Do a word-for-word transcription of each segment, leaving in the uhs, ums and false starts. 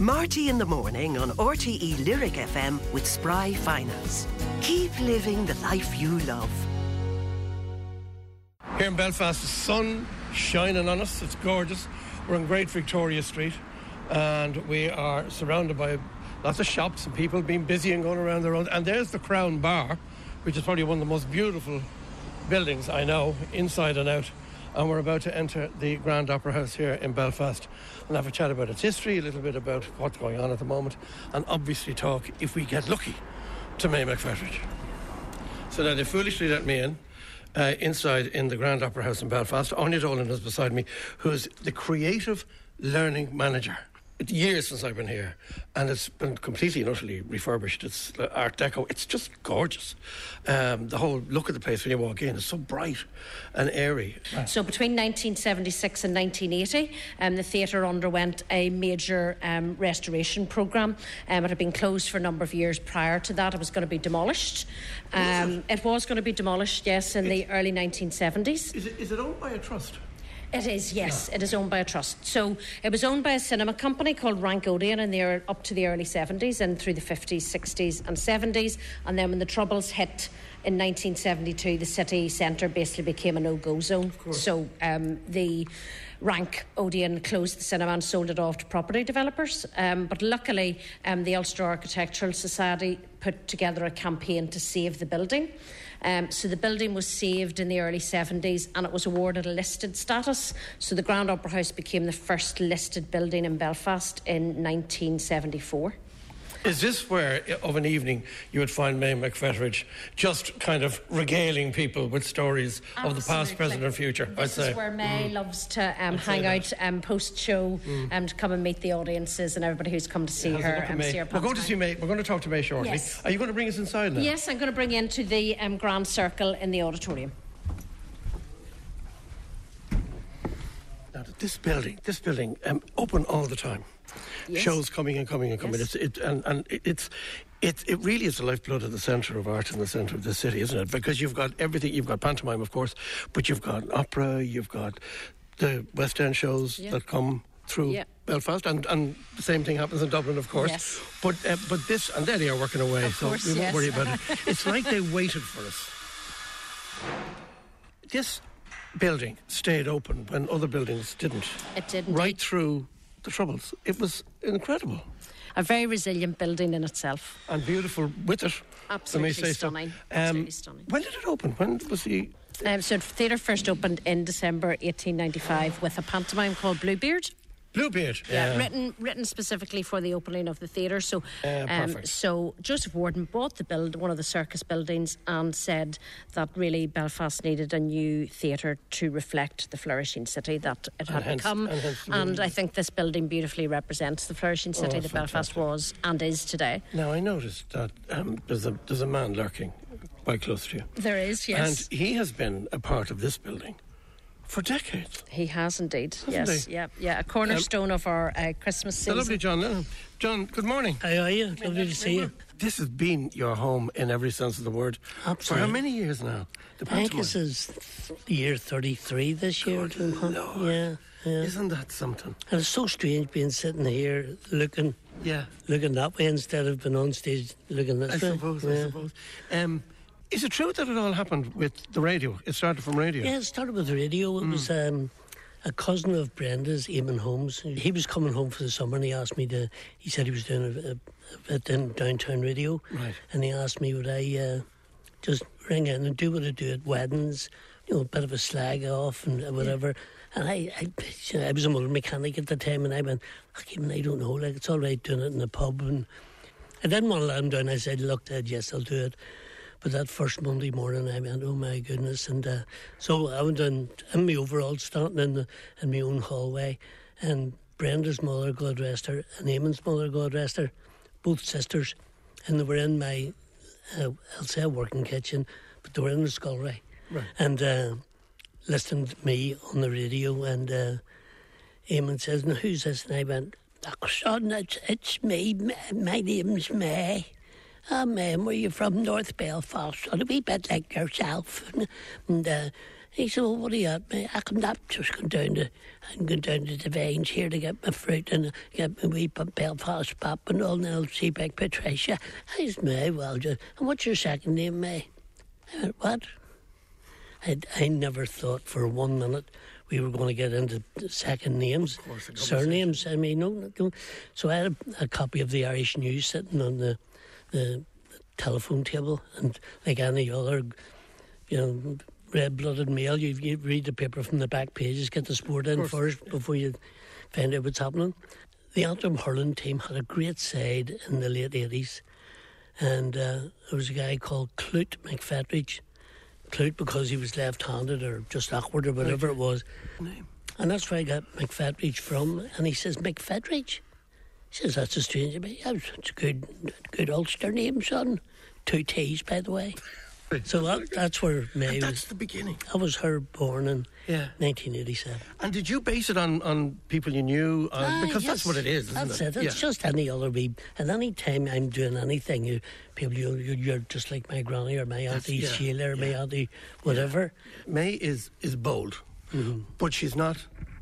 Marty in the morning on R T E Lyric F M with Spry Finance. Keep living the life you love. Here in Belfast, the sun shining on us. It's gorgeous. We're on Great Victoria Street and we are surrounded by lots of shops and people being busy and going around their own. And there's the Crown Bar, which is probably one of the most beautiful buildings I know, inside and out. And we're about to enter the Grand Opera House here in Belfast and have a chat about its history, a little bit about what's going on at the moment, and obviously talk, if we get lucky, to May McFetridge. So now they foolishly let me in, uh, inside in the Grand Opera House in Belfast. Anya Dolan is beside me, who's the creative learning manager. It's years since I've been here, and it's been completely and utterly refurbished. It's Art Deco. It's just gorgeous. Um, the whole look of the place when you walk in is so bright and airy. So between nineteen seventy-six and nineteen eighty, um, the theatre underwent a major um, restoration programme. Um, it had been closed for a number of years prior to that. It was going to be demolished. Um, it? it was going to be demolished, yes, in it's, the early nineteen seventies. Is it, is it owned by a trust? It is, yes. Yeah. It is owned by a trust. So it was owned by a cinema company called Rank Odeon in the up to the early seventies and through the fifties, sixties and seventies. And then when the Troubles hit in nineteen seventy-two, the city centre basically became a no-go zone. So um, the Rank Odeon closed the cinema and sold it off to property developers. Um, but luckily, um, the Ulster Architectural Society put together a campaign to save the building. Um, so the building was saved in the early seventies and it was awarded a listed status. So the Grand Opera House became the first listed building in Belfast in nineteen seventy-four. Is this where, of an evening, you would find May McFetridge just kind of regaling people with stories Absolutely. Of the past, present and future, this I'd say? This is where May mm. loves to um, hang out um, post-show mm. um, to come and meet the audiences and everybody who's come to see her. Um, see her We're going to see May. We're going to talk to May shortly. Yes. Are you going to bring us inside now? Yes, I'm going to bring you into the um, Grand Circle in the auditorium. Now, this building, this building, um, open all the time. Yes. Shows coming and coming and coming. Yes. It's, it, and and it, it's it, it really is the lifeblood of the centre of art in the centre of the city, isn't it? Because you've got everything. You've got pantomime, of course, but you've got opera, you've got the West End shows yeah. that come through yeah. Belfast, and, and the same thing happens in Dublin, of course. Yes. But uh, but this, and there they are working away, of so course, we won't yes. worry about it. It's like they waited for us. This building stayed open when other buildings didn't. It didn't. Right through the Troubles. It was incredible. A very resilient building in itself. And beautiful with it. Absolutely stunning. So. Um, Absolutely stunning. When did it open? When was the... Um, so the theatre first opened in December eighteen ninety-five with a pantomime called Bluebeard. Bluebeard, yeah, yeah. written written specifically for the opening of the theatre. So, uh, um, so Joseph Warden bought the build, one of the circus buildings, and said that really Belfast needed a new theatre to reflect the flourishing city that it had and hence, become. And, hence and I think this building beautifully represents the flourishing city oh, that fantastic. Belfast was and is today. Now I noticed that um, there's a there's a man lurking quite close to you. There is, yes, and he has been a part of this building for decades. He has indeed. Hasn't yes, he? yeah, yeah. A cornerstone um, of our uh, Christmas season. Lovely, John Lennon. John, good morning. How are you? Lovely to see you. This has been your home in every sense of the word. Absolutely. For how many years now? The I think this is year thirty-three this year. Good Lord. Yeah, yeah. Isn't that something? And it's so strange being sitting here looking, yeah, looking that way instead of being on stage looking this I way. Suppose, yeah. I suppose. Um, is it true that it all happened with the radio? It started from radio? Yeah, it started with radio. It mm. was um, a cousin of Brenda's, Eamon Holmes. He was coming home for the summer and he asked me to, he said he was doing a, a, a bit in downtown radio. Right. And he asked me would I uh, just ring in and do what I do at weddings, you know, a bit of a slag off and whatever. Yeah. And I, I, you know, I was a motor mechanic at the time and I went, I don't know, like it's all right doing it in the pub. And I didn't want to let him down. I said, look, Dad, yes, I'll do it. But that first Monday morning, I went, oh my goodness. And uh, so I went in, in my overalls, starting in, the, in my own hallway. And Brenda's mother, God rest her, and Eamon's mother, God rest her, both sisters. And they were in my, uh, I'll say a working kitchen, but they were in the scullery. Right. And uh, listening to me on the radio. And uh, Eamon says, now who's this? And I went, oh, son, it's, it's me. My name's May. Oh, man, where you from? North Belfast. A wee bit like yourself. And uh, He said, well, what are you at, mate? I come up, just going down to, I'm going down to the Vines here to get my fruit and get my wee Belfast pop and all, and I'll see back Patricia. I said, May, well, just, and what's your second name, May? I went, what? I, I never thought for one minute we were going to get into second names, surnames. I mean, no, no. So I had a, a copy of the Irish News sitting on the, the telephone table, and like any other, you know, red-blooded male, you, you read the paper from the back pages, get the sport in first before you find out what's happening. The Antrim hurling team had a great side in the late eighties, and uh, there was a guy called Clute McFetridge. Clute because he was left-handed or just awkward or whatever right. it was. Name. And that's where I got McFetridge from. And he says, McFetridge? He says, that's a strange name. It's a good, good Ulster name, son. Two T's, by the way. So that, that's where May and that's was. the beginning. I was her born in yeah. nineteen eighty-seven. And did you base it on, on people you knew? Uh, ah, because yes, that's what it is, isn't that's it? That's it. It's yeah. just any other wee. And any time I'm doing anything, you people, you, you're just like my granny or my auntie yeah, Sheila or yeah. my auntie whatever. Yeah. May is, is bold, mm-hmm. but she's not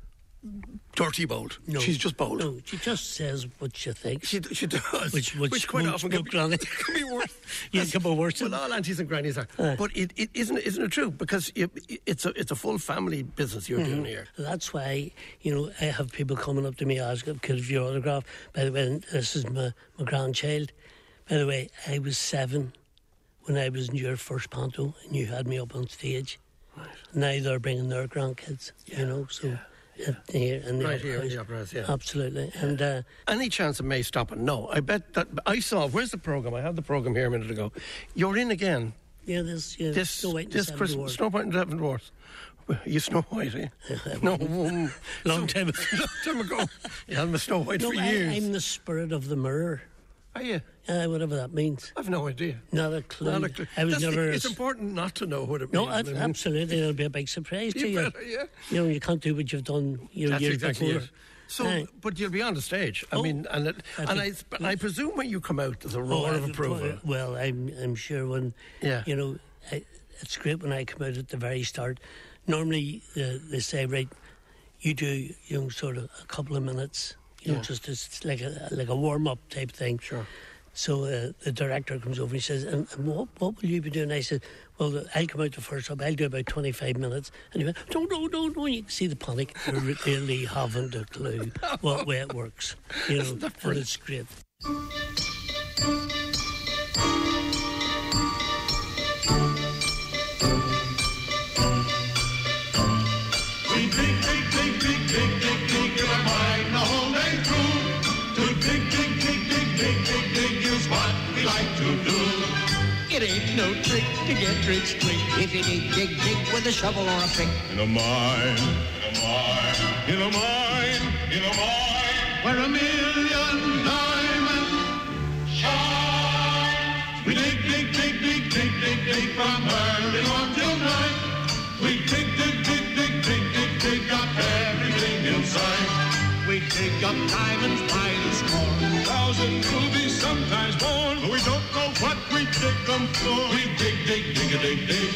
dirty bold. No, she's just bold. No, she just says what she thinks. She, she does. Which, which, which quite often can be, can be worse. Yeah, it can be worse. Well, all aunties and grannies are. Uh, but it, it isn't, isn't it true? Because it, it's a it's a full family business you're mm-hmm. doing here. That's why, you know, I have people coming up to me asking, could have your autograph? By the way, this is my, my grandchild. By the way, I was seven when I was in your first panto and you had me up on stage. Right. Now they're bringing their grandkids, yeah. you know, so... Yeah. Yeah. Here in the right opera here house. in the opera house, yeah. Absolutely. And uh, any chance of May stopping? No. I bet that I saw. Where's the program? I had the program here a minute ago. You're in again. Yeah, this yeah, this Snow White this Christmas. Snow White and Seven Dwarfs. You Snow White, eh? no, um, long time ago. long time ago. Yeah, I'm a Snow White no, for I, years. I'm the spirit of the mirror. Are you? Uh, whatever that means. I've no idea. Not a clue. Not a clue. I was That's never. The, it's important not to know what it no, means. No, absolutely. It'll be a big surprise you to you. Better, yeah. You know, you can't do what you've done you know, That's years exactly before. It. So, uh, but you'll be on the stage. I oh, mean, and it, I and I, I presume when you come out, there's a roar oh, of approval. Well, I'm I'm sure when yeah. you know, I, it's great when I come out at the very start. Normally, uh, they say, right, you do you know sort of a couple of minutes, you know, yeah. just it's like a like a warm up type thing. Sure. So uh, the director comes over and he says, and, and what, what will you be doing? I said, well, I'll come out the first up. I'll do about twenty-five minutes. And he went, no, no, no, no. You can see the panic. They're really haven't a clue what way it works. You know, and it's great. We dig, dig, dig, dig, dig, dig, dig, in our mind the whole day through. To dig, dig, dig, dig, dig, dig, dig is what we like to do. It ain't no trick to get rich quick if you dig, dig, dig with a shovel or a pick. In a mine, in a mine, in a mine, in a mine, where a million diamonds shine. We dig, dig, dig, dig, dig, dig, dig from early morn till night. We dig, dig, dig, dig, dig, dig, dig up everything inside. We dig up diamonds by the score, thousand rubies sometimes more. But we don't know what we dig them for. We dig, dig, dig, a dig, dig.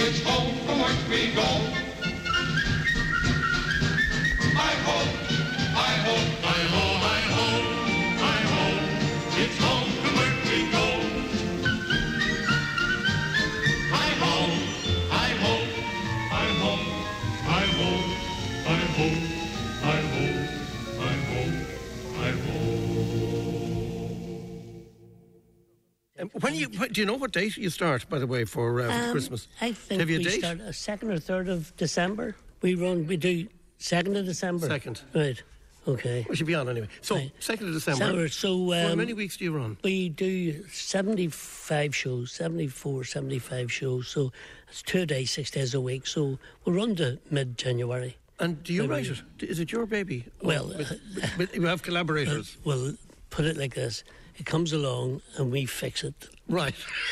it's home from work we go. Hi-ho, hi-ho, hi-ho, hi-ho, hi-ho, it's home from work we go. Hi-ho, hi-ho, hi-ho, hi-ho, hi-ho, hi-ho, hi-ho, hi-ho. Um, when you when, do you know what date you start? By the way, for, uh, for Um, Christmas, I think have you a we date? start a second or third of December. We run. We do second of December. Second. Right. Okay. We should be on anyway. So Right. second of December. December, so, For how um, many weeks do you run? We do seventy-five shows, seventy-four, seventy-five shows. So it's two days, six days a week. So we'll run to mid-January. And do you Maybe. write it? Is it your baby? Or Well, with, uh, with, with, you have collaborators, Well, put it like this. It comes along and we fix it. right?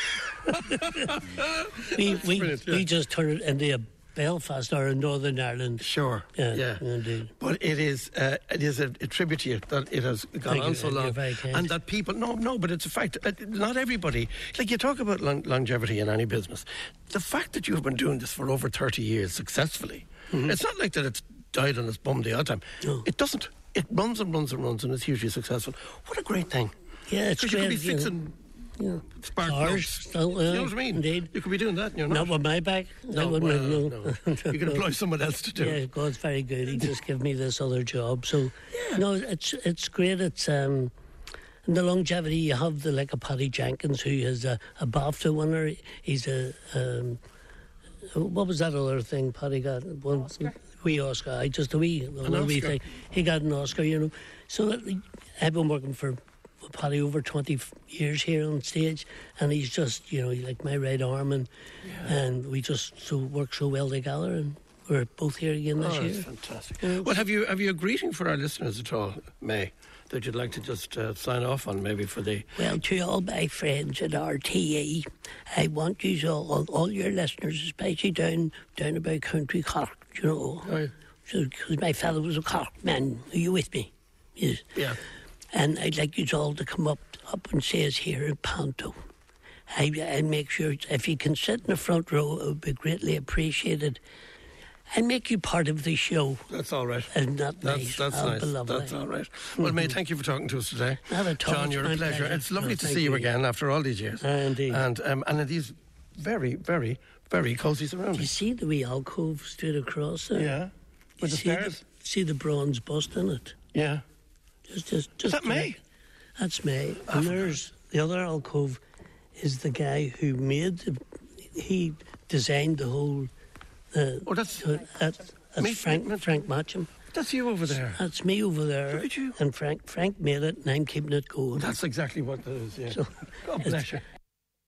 We, we, brilliant, yeah. we just turn it into a Belfast or a Northern Ireland. Sure. Yeah, Yeah. indeed. But it is uh, it is a, a tribute to you that it has gone Thank on you, so and you're long, very kind. and that people no no, but it's a fact. Uh, not everybody, like you talk about long, longevity in any business. The fact that you've been doing this for over thirty years successfully, it's not like that it's died on its bum the odd time. No. It doesn't. It runs and runs and runs, and it's hugely successful. What a great thing! Yeah, it's Because you could great. be you know. fixing Yeah. spark Cars, plugs. still, You know uh, what I mean? indeed. You could be doing that, and you're Not not. with my back. I No, wouldn't well, have, no. no. You can employ someone else to do Yeah, it. God's very good. He just gave me this other job. So, no, it's it's great. It's um, and the longevity. You have the like a Paddy Jenkins, who is a, a BAFTA winner. He's a um, what was that other thing Paddy got? One Oscar. Wee Oscar. I just a wee, a wee Oscar. thing. He got an Oscar, you know. So that, I've been working for Paddy over twenty years here on stage, and he's just, you know, like my right arm, and and we just so work so well together, and we're both here again this Oh, year. that's fantastic. Yeah, Well, have you have you a greeting for our listeners at all, May, that you'd like to just uh, sign off on, maybe for the... Well, to all my friends at R T E, I want you all, all, all your listeners, especially down down about County Cork, you know. Oh, yeah. So, because my father was a Cork man. Are you with me? Yes. Yeah. And I'd like you all to come up up and say us here in Panto. I, I'll make sure, if you can sit in the front row, it would be greatly appreciated. I'll make you part of the show. That's all right. Isn't that That's, nice? that's Oh, nice. lovely. That's all right. Well, May, thank you for talking to us today. Not at all. John, you're It's a my pleasure. pleasure. It's lovely No, to thank see you you. again after all these years. Ah, indeed. And, um, and in these very, very, very cosy Do you surroundings. see the wee alcove straight across there? Yeah. With the see stairs? The, see the bronze bust in it? Yeah. Just, just, just that May? That's May. And there's the other alcove is the guy who made the, he designed the whole. Uh, Oh, that's- uh, that's, that's Me- Frank me- Frank Matcham. That's you over there. That's me over there. Look at you. And Frank Frank made it, and I'm keeping it going. That's exactly what that is, yeah. So, God it's, bless you.